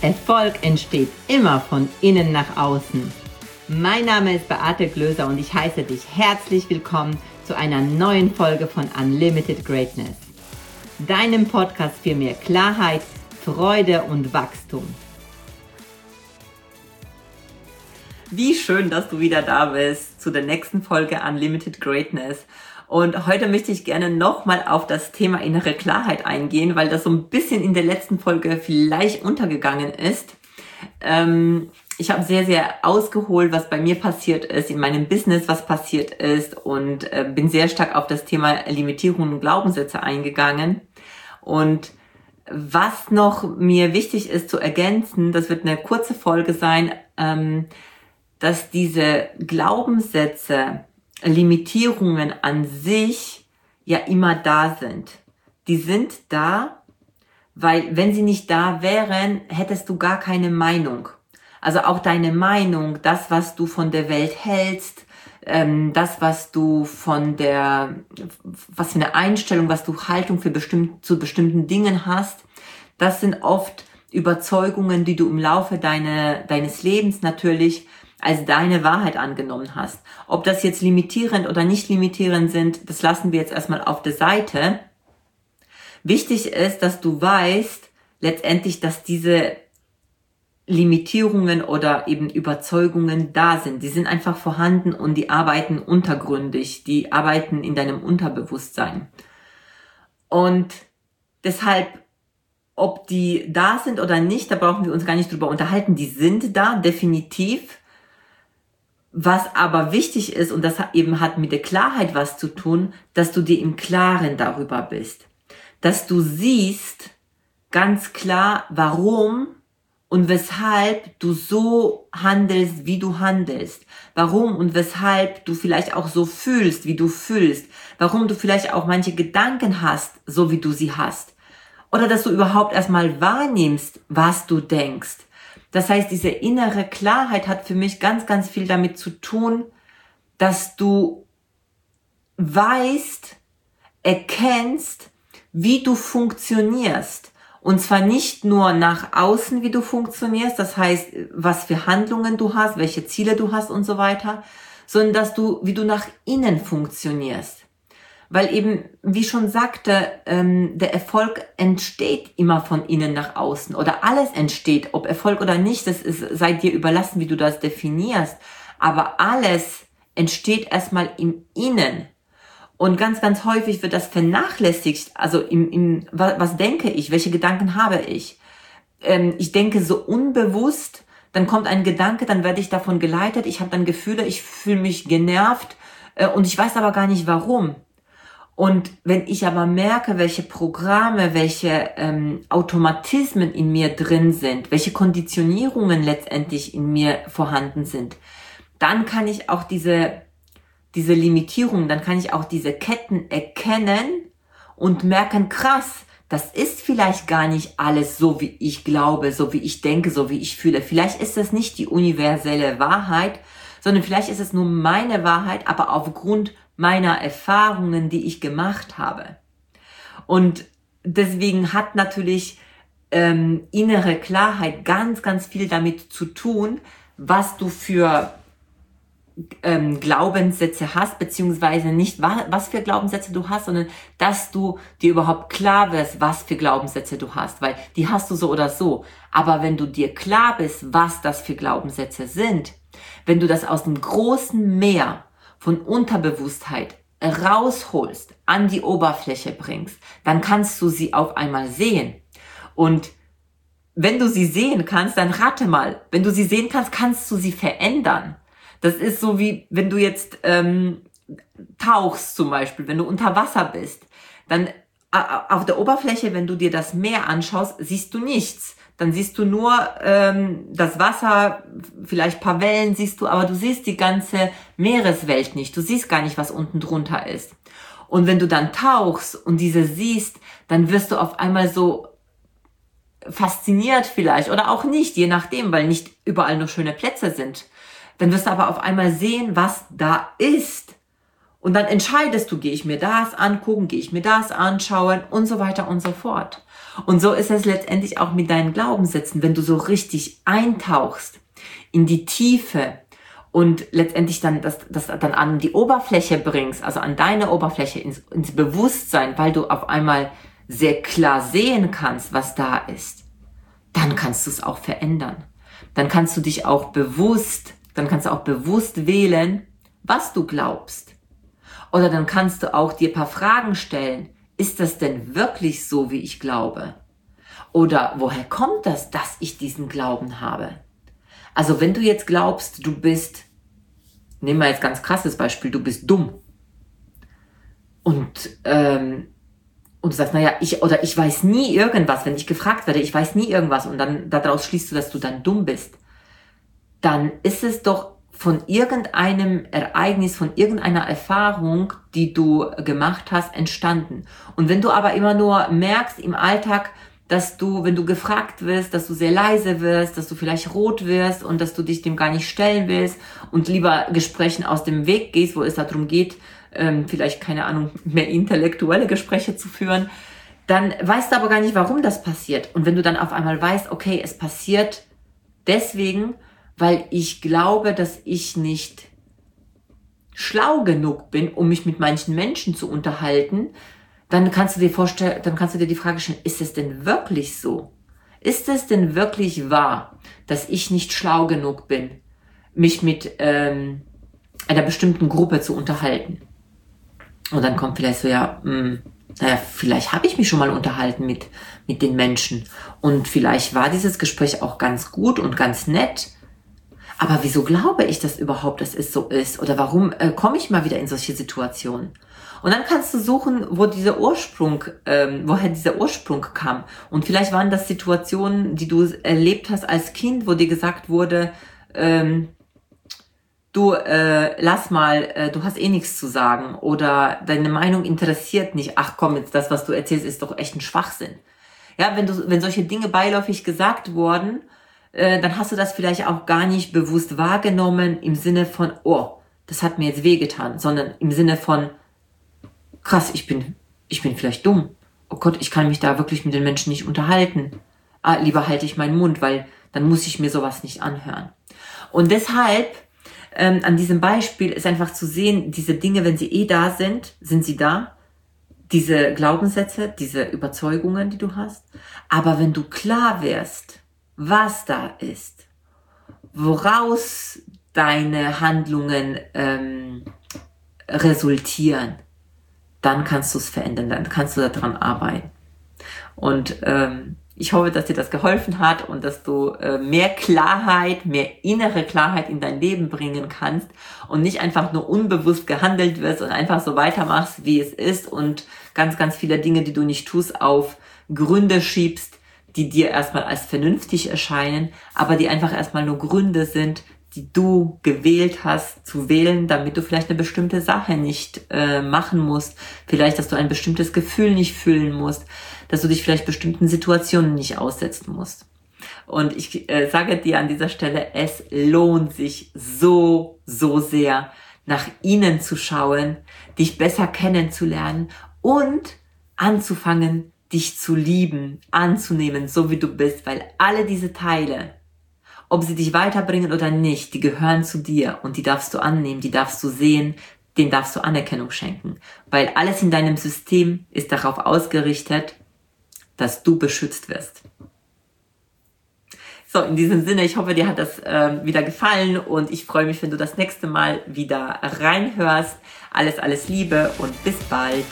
Erfolg entsteht immer von innen nach außen. Mein Name ist Beate Glöser und ich heiße dich herzlich willkommen zu einer neuen Folge von Unlimited Greatness, deinem Podcast für mehr Klarheit, Freude und Wachstum. Wie schön, dass du wieder da bist zu der nächsten Folge Unlimited Greatness. Und heute möchte ich gerne nochmal auf das Thema innere Klarheit eingehen, weil das so ein bisschen in der letzten Folge vielleicht untergegangen ist. Ich habe sehr ausgeholt, was bei mir passiert ist, in meinem Business, was passiert ist und bin sehr stark auf das Thema Limitierungen und Glaubenssätze eingegangen. Und was noch mir wichtig ist zu ergänzen, das wird eine kurze Folge sein, dass diese Glaubenssätze, Limitierungen an sich ja immer da sind. Die sind da, weil wenn sie nicht da wären, hättest du gar keine Meinung. Also auch deine Meinung, das, was du von der Welt hältst, das, was du was für eine Einstellung, was du Haltung zu bestimmten Dingen hast, das sind oft Überzeugungen, die du im Laufe deines Lebens natürlich als deine Wahrheit angenommen hast. Ob das jetzt limitierend oder nicht limitierend sind, das lassen wir jetzt erstmal auf der Seite. Wichtig ist, dass du weißt, letztendlich, dass diese Limitierungen oder eben Überzeugungen da sind. Die sind einfach vorhanden und die arbeiten untergründig, die arbeiten in deinem Unterbewusstsein. Und deshalb, ob die da sind oder nicht, da brauchen wir uns gar nicht drüber unterhalten. Die sind da, definitiv. Was aber wichtig ist, und das eben hat mit der Klarheit was zu tun, dass du dir im Klaren darüber bist. Dass du siehst ganz klar, warum und weshalb du so handelst, wie du handelst. Warum und weshalb du vielleicht auch so fühlst, wie du fühlst. Warum du vielleicht auch manche Gedanken hast, so wie du sie hast. Oder dass du überhaupt erstmal wahrnimmst, was du denkst. Das heißt, diese innere Klarheit hat für mich ganz viel damit zu tun, dass du weißt, erkennst, wie du funktionierst. Und zwar nicht nur nach außen, wie du funktionierst, das heißt, was für Handlungen du hast, welche Ziele du hast und so weiter, sondern wie du nach innen funktionierst. Weil eben, wie schon sagte, der Erfolg entsteht immer von innen nach außen oder alles entsteht, ob Erfolg oder nicht, sei dir überlassen, wie du das definierst. Aber alles entsteht erstmal im Innen. Und ganz häufig wird das vernachlässigt. Also was denke ich? Welche Gedanken habe ich? Ich denke so unbewusst, dann kommt ein Gedanke, dann werde ich davon geleitet, ich habe dann Gefühle, ich fühle mich genervt und ich weiß aber gar nicht warum. Und wenn ich aber merke, welche Programme, welche Automatismen in mir drin sind, welche Konditionierungen letztendlich in mir vorhanden sind, dann kann ich auch diese Limitierungen, dann kann ich auch diese Ketten erkennen und merken, krass, das ist vielleicht gar nicht alles so, wie ich glaube, so wie ich denke, so wie ich fühle. Vielleicht ist das nicht die universelle Wahrheit, sondern vielleicht ist es nur meine Wahrheit, aber aufgrund meiner Erfahrungen, die ich gemacht habe. Und deswegen hat natürlich innere Klarheit ganz viel damit zu tun, was du für Glaubenssätze hast, beziehungsweise nicht, was für Glaubenssätze du hast, sondern dass du dir überhaupt klar wirst, was für Glaubenssätze du hast, weil die hast du so oder so. Aber wenn du dir klar bist, was das für Glaubenssätze sind, wenn du das aus dem großen Meer von Unterbewusstheit rausholst, an die Oberfläche bringst, dann kannst du sie auf einmal sehen. Und wenn du sie sehen kannst, dann rate mal, wenn du sie sehen kannst, kannst du sie verändern. Das ist so wie, wenn du jetzt tauchst zum Beispiel, wenn du unter Wasser bist, dann auf der Oberfläche, wenn du dir das Meer anschaust, siehst du nichts. Dann siehst du nur das Wasser, vielleicht ein paar Wellen siehst du, aber du siehst die ganze Meereswelt nicht. Du siehst gar nicht, was unten drunter ist. Und wenn du dann tauchst und diese siehst, dann wirst du auf einmal so fasziniert vielleicht oder auch nicht, je nachdem, weil nicht überall nur schöne Plätze sind. Dann wirst du aber auf einmal sehen, was da ist. Und dann entscheidest du, gehe ich mir das angucken, gehe ich mir das anschauen und so weiter und so fort. Und so ist es letztendlich auch mit deinen Glaubenssätzen, wenn du so richtig eintauchst in die Tiefe und letztendlich dann das dann an die Oberfläche bringst, also an deine Oberfläche, ins Bewusstsein, weil du auf einmal sehr klar sehen kannst, was da ist, dann kannst du es auch verändern. Dann kannst du auch bewusst wählen, was du glaubst. Oder dann kannst du auch dir ein paar Fragen stellen. Ist das denn wirklich so, wie ich glaube? Oder woher kommt das, dass ich diesen Glauben habe? Also wenn du jetzt glaubst, du bist, nehmen wir jetzt ganz krasses Beispiel, du bist dumm. Und du sagst, ich weiß nie irgendwas, wenn ich gefragt werde, ich weiß nie irgendwas und dann daraus schließt du, dass du dann dumm bist. Dann ist es doch von irgendeinem Ereignis, von irgendeiner Erfahrung, die du gemacht hast, entstanden. Und wenn du aber immer nur merkst im Alltag, dass du, wenn du gefragt wirst, dass du sehr leise wirst, dass du vielleicht rot wirst und dass du dich dem gar nicht stellen willst und lieber Gesprächen aus dem Weg gehst, wo es darum geht, vielleicht, keine Ahnung, mehr intellektuelle Gespräche zu führen, dann weißt du aber gar nicht, warum das passiert. Und wenn du dann auf einmal weißt, okay, es passiert deswegen, weil ich glaube, dass ich nicht schlau genug bin, um mich mit manchen Menschen zu unterhalten, dann kannst du dir die Frage stellen, ist es denn wirklich so? Ist es denn wirklich wahr, dass ich nicht schlau genug bin, mich mit einer bestimmten Gruppe zu unterhalten? Und dann kommt vielleicht so, vielleicht habe ich mich schon mal unterhalten mit den Menschen und vielleicht war dieses Gespräch auch ganz gut und ganz nett. Aber wieso glaube ich das überhaupt, dass es so ist? Oder warum komme ich mal wieder in solche Situationen? Und dann kannst du suchen, woher dieser Ursprung kam. Und vielleicht waren das Situationen, die du erlebt hast als Kind, wo dir gesagt wurde, lass mal, du hast eh nichts zu sagen. Oder deine Meinung interessiert nicht. Ach komm, jetzt das, was du erzählst, ist doch echt ein Schwachsinn. Ja, wenn solche Dinge beiläufig gesagt wurden, dann hast du das vielleicht auch gar nicht bewusst wahrgenommen im Sinne von, oh, das hat mir jetzt wehgetan, sondern im Sinne von, krass, ich bin vielleicht dumm. Oh Gott, ich kann mich da wirklich mit den Menschen nicht unterhalten. Lieber halte ich meinen Mund, weil dann muss ich mir sowas nicht anhören. Und deshalb, an diesem Beispiel ist einfach zu sehen, diese Dinge, wenn sie da sind, sind sie da. Diese Glaubenssätze, diese Überzeugungen, die du hast. Aber wenn du klar wirst, was da ist, woraus deine Handlungen resultieren, dann kannst du es verändern, dann kannst du daran arbeiten. Und ich hoffe, dass dir das geholfen hat und dass du mehr Klarheit, mehr innere Klarheit in dein Leben bringen kannst und nicht einfach nur unbewusst gehandelt wirst und einfach so weitermachst, wie es ist und ganz, ganz viele Dinge, die du nicht tust, auf Gründe schiebst, die dir erstmal als vernünftig erscheinen, aber die einfach erstmal nur Gründe sind, die du gewählt hast zu wählen, damit du vielleicht eine bestimmte Sache nicht machen musst, vielleicht, dass du ein bestimmtes Gefühl nicht fühlen musst, dass du dich vielleicht bestimmten Situationen nicht aussetzen musst. Und ich sage dir an dieser Stelle, es lohnt sich so, so sehr, nach innen zu schauen, dich besser kennenzulernen und anzufangen, dich zu lieben, anzunehmen, so wie du bist, weil alle diese Teile, ob sie dich weiterbringen oder nicht, die gehören zu dir und die darfst du annehmen, die darfst du sehen, denen darfst du Anerkennung schenken, weil alles in deinem System ist darauf ausgerichtet, dass du beschützt wirst. So, in diesem Sinne, ich hoffe, dir hat das wieder gefallen und ich freue mich, wenn du das nächste Mal wieder reinhörst. Alles Liebe und bis bald.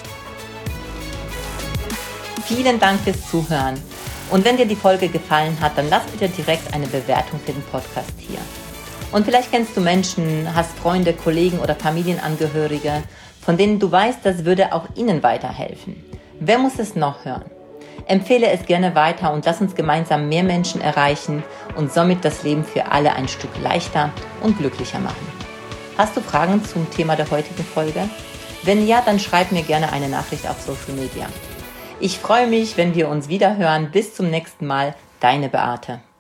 Vielen Dank fürs Zuhören. Und wenn dir die Folge gefallen hat, dann lass bitte direkt eine Bewertung für den Podcast hier. Und vielleicht kennst du Menschen, hast Freunde, Kollegen oder Familienangehörige, von denen du weißt, das würde auch ihnen weiterhelfen. Wer muss es noch hören? Empfehle es gerne weiter und lass uns gemeinsam mehr Menschen erreichen und somit das Leben für alle ein Stück leichter und glücklicher machen. Hast du Fragen zum Thema der heutigen Folge? Wenn ja, dann schreib mir gerne eine Nachricht auf Social Media. Ich freue mich, wenn wir uns wieder hören. Bis zum nächsten Mal, deine Beate.